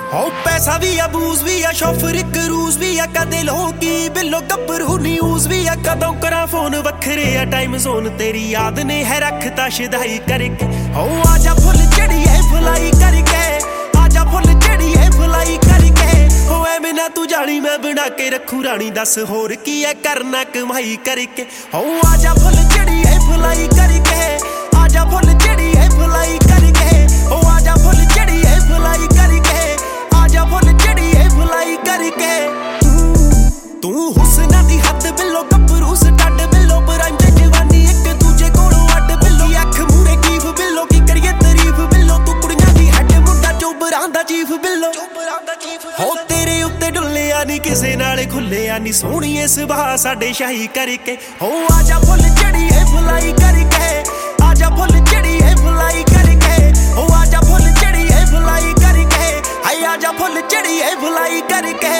हो पैसा भी आ बूज भी आ शोफर क्रूज भी आ कदे लोकी बिलो गब्बरू न्यूज भी आ कदों करा फोन वखरे आ टाइम जोन तेरी याद ने है रखता शिदाई करके हो आजा फुल चढ़िए फुलाई करके आजा फुल चढ़िए फुलाई करके हो एवें ना तू जानी मैं बना के रखू रानी दस होर की है करना कमाई करके हो आजा फुल चढ़िए फुलाई करके आजा फुल चढ़िए फुलाई करके हो आजा फुल चढ़िए फुलाई करके आजा फुल चढ़िए फुलाई करके तू हुस्ना दी हद बिलो गब्बरू स्टड बिलो बरांदे जवानी एक दूजे कोलों अड बिलो अख मूरे कीफ बिलो की करिए तारीफ बिलो तू कुड़ियां दी हड मुंडा चोबरां दा चीफ बिलो हो तेरे उत्ते डुल्लिया नी किसे नाल खुल्लिया नी सोहणीए सुभाह साडे शाही करके हो आजा फुल चढ़िए फुलाई करके आजा फुल चढ़िए फुलाई करके हो आजा फुल चढ़िए फुलाई करके हाय आजा फुल चढ़िए फुलाई करके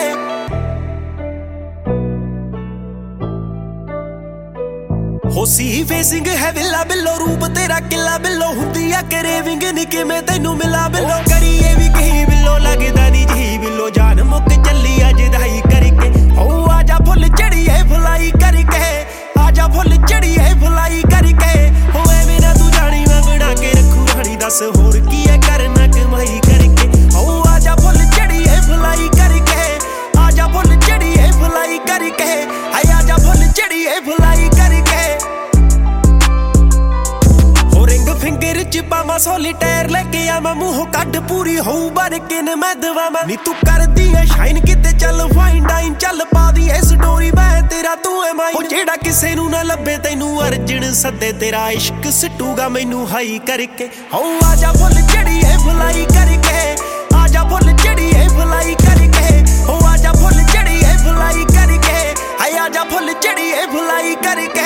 हो सी फेसिंग है विला बिलो रूप तेरा किला बिलो हुंदी आ करेविंग नी किवें तैनू मिला बिलो करिए भी कहीं बिलो लगदा नी जी बिलो जान मुक चली अज दाई करके हो आजा फुल चढ़िए फुलाई करके आजा फुल चढ़िए फुलाई करके हो एवें ना तू जानी मैं बना के रखू रानी दस होर की है करना कमाई करके हो आजा फुल चढ़िए फुलाई करके आजा फुल चढ़िए फुलाई करके हाय आजा फुल चढ़िए फुलाई करके हो रिंग फिंगर च पावा सोलीटेर लेके आवा मुंह कट पूरी हो बरके ने मैं दवावा नी तू कर दी है शाइन किते चल फाइन डाइन चल पा दी है स्टोरी मैं तेरा तू है माइन हो जेड़ा किसे नू ना लभे तैनू अर्जन सदे तेरा इश्क सटूगा मैनू हाई करके हो आजा फुल चढ़िए फुलाई करके आजा फुल चढ़िए फुलाई करके हो आजा फुल चढ़िए फुलाई करके हाय आजा फुल चढ़िए फुलाई करके